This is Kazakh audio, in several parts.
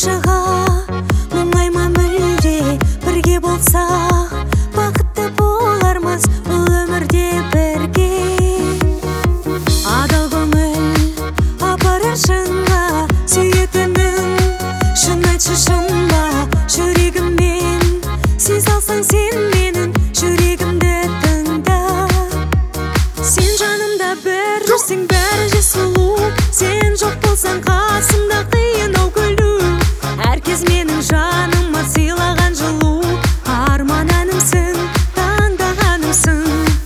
қаршыға мұңайма мүлде, бірге болсақ бақытты болармыз бұл өмірде бірге. Адал көңіл апарар шыңға, сүйетінің шын айтшы шын ба жүрегіммен. Сен салсаң сен менің жүрегімді тыңда. Сен жанымда бір жүрсең бәрі де сұлу, сен жоқ болсаң қасымда қиын ау күлу. Әркез менің жаныма сыйлаған жылу, арман әнімсің, таңдағанымсың.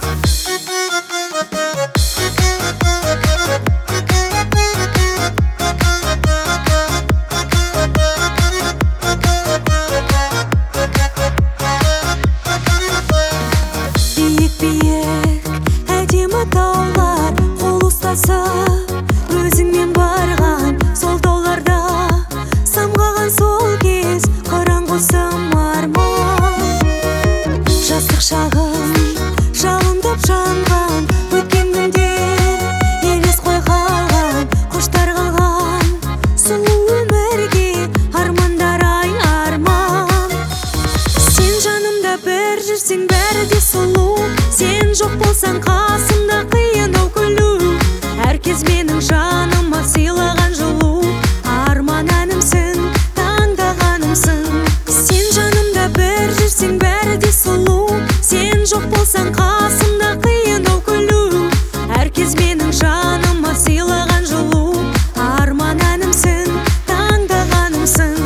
Биік-биік әдемі таулар қол ұстасып өзіңмен барған сол тауларда самғаған сол кез қараңғысым арман. Жастық шағым жалындап жанған өткен күндер елес қой қалған, қоштар қалған сұлу өмірге армандар ай арман. Сен жанымда бір жүрсең бәрі де сұлу, сен жоқ болсаң қасымда қиын ау күлу. Әркез менің жаныма сыйлаған жылу, арман әнімсің, таңдағанымсың. Сен жанымда бір жүрсең бәрі де сұлу, сен жоқ болсаң қасымда қиын ау күлу. Әркез менің жаныма сыйлаған жылу, арман әнімсің, таңдағанымсың.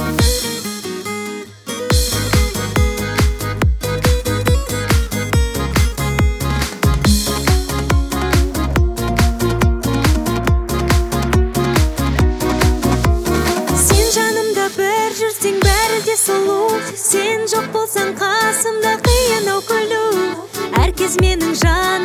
Бір жүрсең бәрі де сұлу, сен жоқ болсаң қасымда қиын ау күлу. Әркез менің жаным